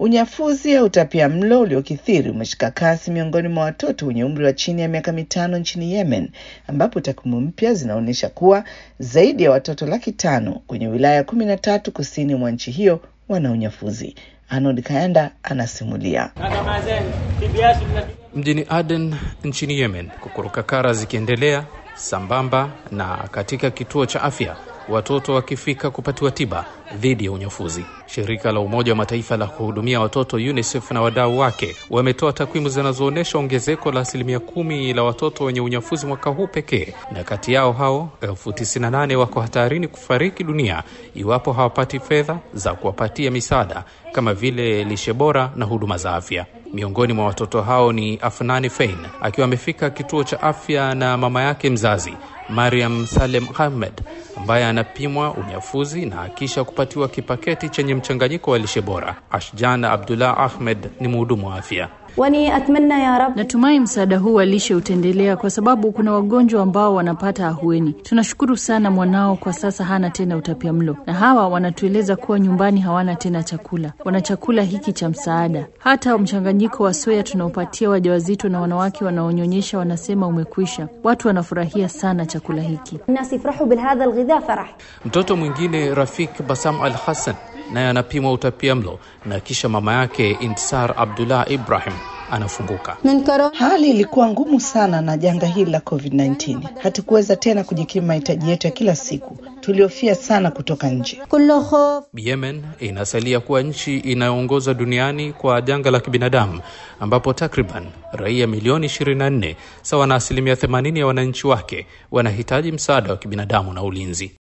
Unyafuzi au utapiamlo uliokithiri umeshika kasi miongoni mwa watoto wenye umri wa chini ya miaka 5 nchini Yemen, ambapo takwimu mpya zinaonyesha kuwa zaidi ya watoto 500,000 kwenye wilaya 13 kusini mwa nchi hiyo wana unyafuzi. Arnold Kayanda anasimulia. Mjini Aden nchini Yemen, kukuruka kara zikiendelea sambamba na katika kituo cha afya watoto wakifika kupatiwa tiba dhidi ya unyafuzi. Shirika la Umoja wa Mataifa la kuhudumia watoto UNICEF na wadau wake wametoa takwimu zinazoonyesha ongezeko la 10% la watoto wenye unyafuzi mwaka huu pekee, na kati yao hao 98,000 wako hatarini kufariki dunia iwapo hawapati fedha za kuwapatia misaada kama vile lishe bora na huduma za afya. Miongoni mwa watoto hao ni Afnani Fein, akiwa amefika kituo cha afya na mama yake mzazi Mariam Salem Ahmed, ambaye anapimwa unyafuzi na kisha kupatiwa kipaketi chenye mchanganyiko wa lishe bora. Ashjan Abdullah Ahmed ni mhudumu wa afya. Natumai msaada huu wa lishe utaendelea kwa sababu kuna wagonjwa ambao wanapata ahueni. Tunashukuru sana mwanao kwa sasa hana tena utapiamlo, na hawa wanatueleza kuwa nyumbani hawana tena chakula. Wana chakula hiki cha msaada. Hata mchanganyiko wa soya tunaopatia wajawazito na wanawake wanaonyonyesha wanasema umekwisha. Watu wanafurahia sana chakula hiki. Mtoto mwingine Rafik Basam Al-Hassan naye anapimwa utapiamlo na kisha mama yake Intisar Abdullah Ibrahim anafunguka. Hali ilikuwa ngumu sana na janga hili la COVID-19. Hatukuweza tena kujikimu mahitaji yetu ya kila siku. Tuliofia sana kutoka nje. Yemen inasalia kuwa nchi inayoongoza duniani kwa janga la kibinadamu, ambapo takriban raia milioni 24 sawa na 80% ya wananchi wake wanahitaji msaada wa kibinadamu na ulinzi.